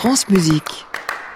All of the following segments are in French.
France Musique.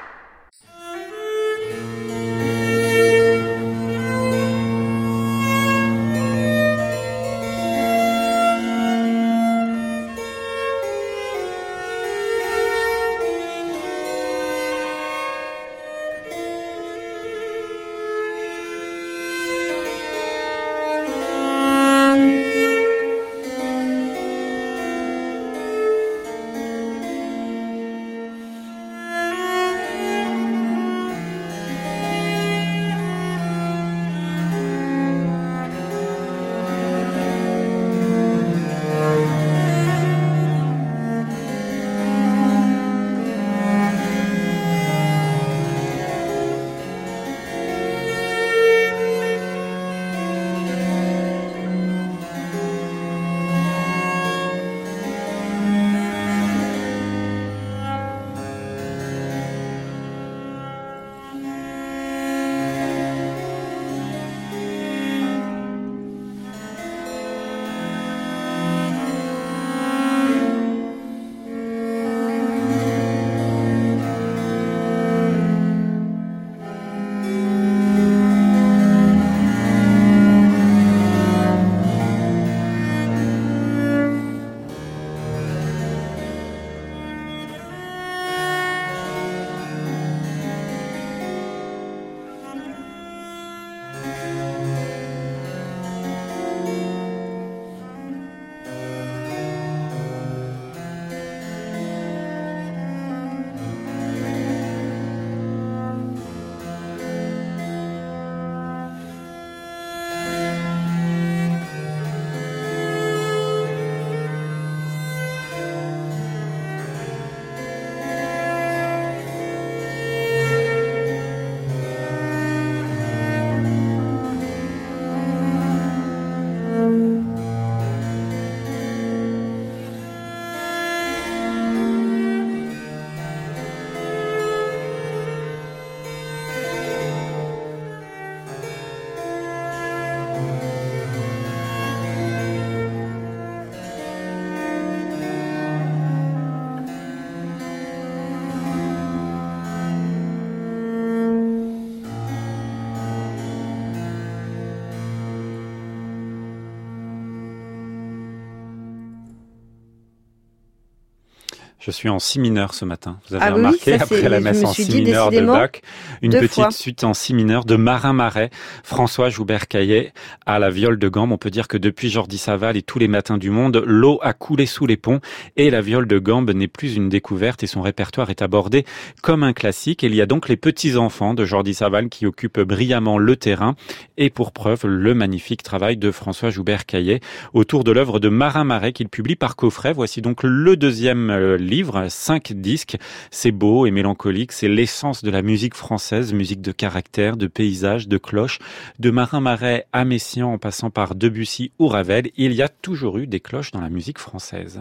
Je suis en si mineur ce matin. Vous avez remarqué, après la messe en si mineur de Bach, une petite suite en si mineur de Marin Marais, François Joubert-Caillet à la viole de gambe. On peut dire que depuis Jordi Savall et tous les matins du monde, l'eau a coulé sous les ponts et la viole de gambe n'est plus une découverte et son répertoire est abordé comme un classique. Et il y a donc les petits-enfants de Jordi Savall qui occupent brillamment le terrain et pour preuve le magnifique travail de François Joubert-Caillet autour de l'œuvre de Marin Marais qu'il publie par coffret. Voici donc le deuxième livre, 5 disques. C'est beau et mélancolique, c'est l'essence de la musique française, musique de caractère, de paysage, de cloches, de Marin Marais à Messiaen en passant par Debussy ou Ravel. Il y a toujours eu des cloches dans la musique française.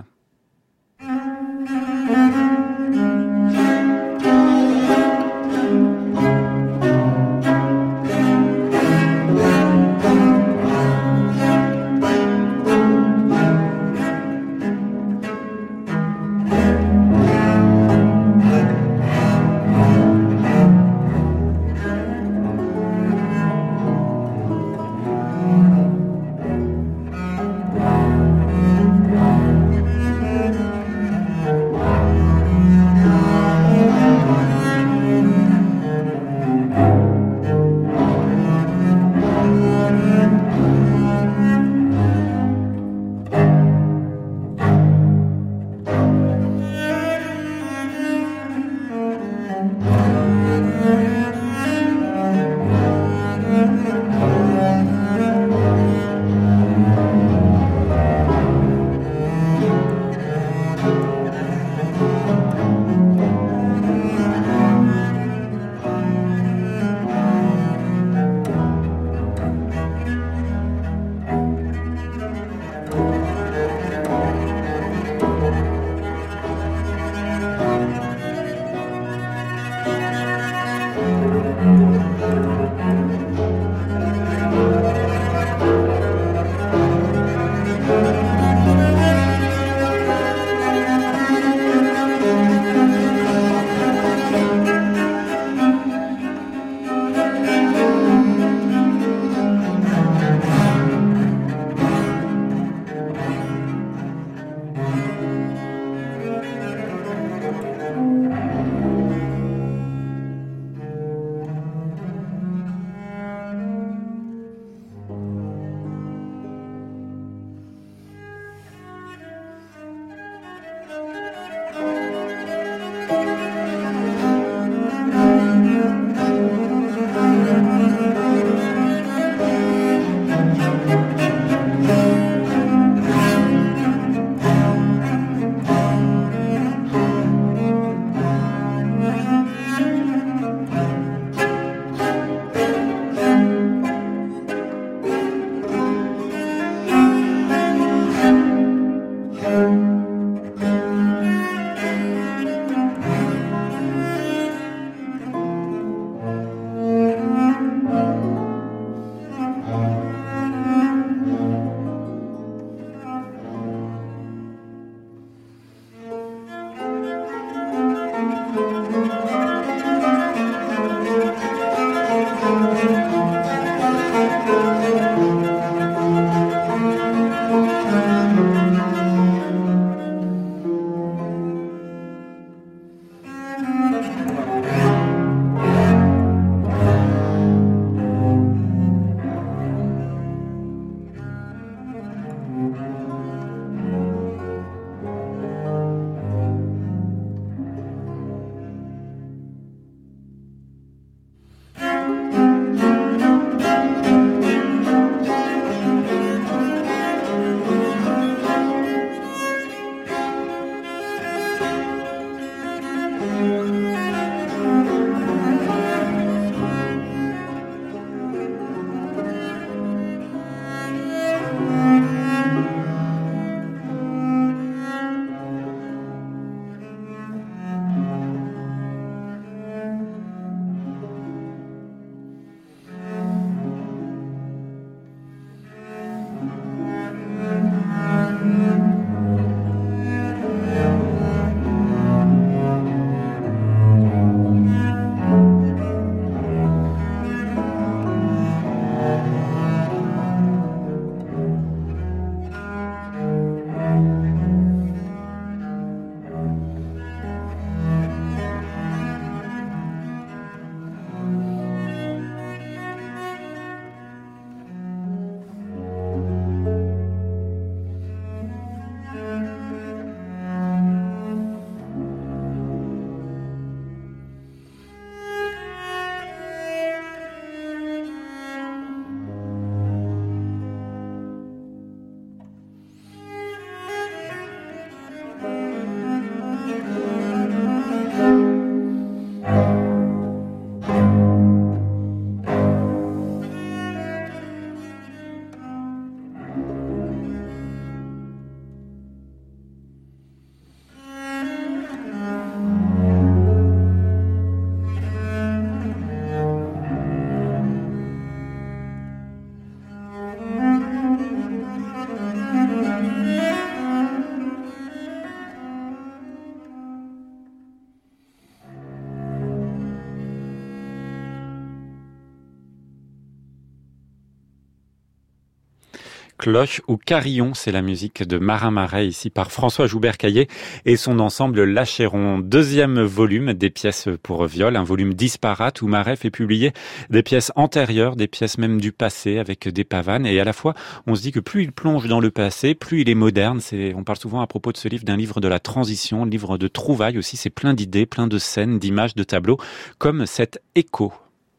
Cloche ou Carillon, c'est la musique de Marin Marais, ici par François Joubert-Caillé et son ensemble L'Achéron. Deuxième volume des pièces pour viol, un volume disparate où Marais fait publier des pièces antérieures, des pièces même du passé avec des pavanes. Et à la fois, on se dit que plus il plonge dans le passé, plus il est moderne. On parle souvent à propos de ce livre d'un livre de la transition, un livre de trouvailles aussi. C'est plein d'idées, plein de scènes, d'images, de tableaux, comme cet écho.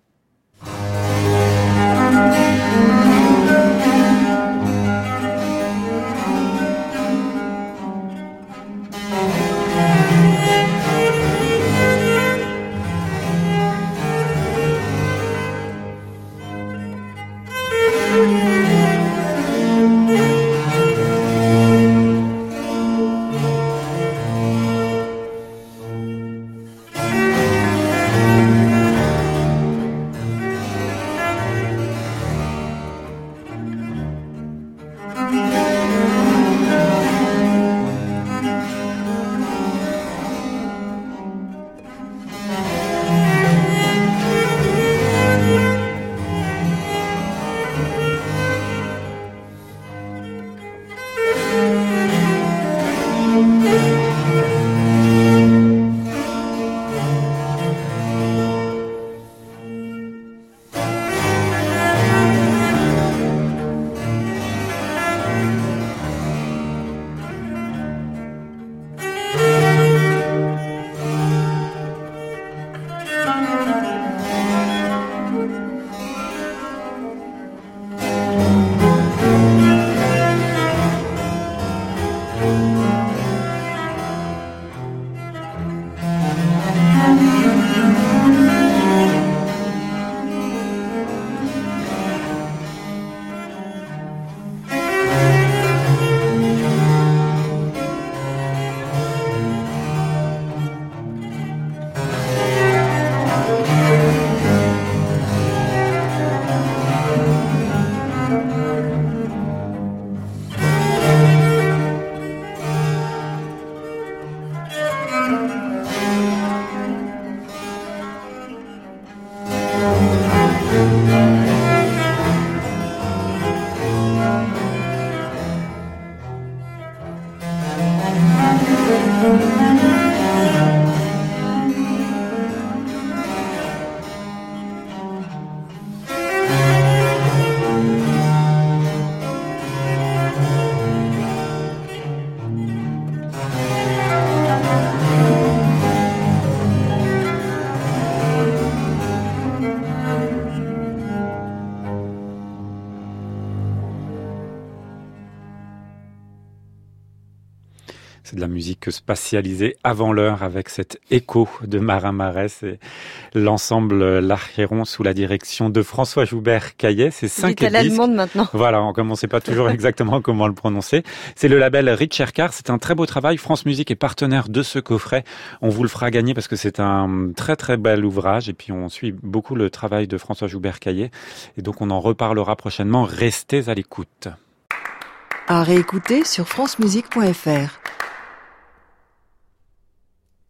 C'est de la musique spatialisée avant l'heure avec cet écho de Marin Marais. C'est l'ensemble L'Achéron sous la direction de François Joubert-Caillé. C'est 5 disques. Il est à l'allemande maintenant. Voilà, on ne sait pas toujours exactement comment le prononcer. C'est le label Ricercar. C'est un très beau travail. France Musique est partenaire de ce coffret. On vous le fera gagner parce que c'est un très très bel ouvrage. Et puis on suit beaucoup le travail de François Joubert-Caillé. Et donc on en reparlera prochainement. Restez à l'écoute. À réécouter sur francemusique.fr.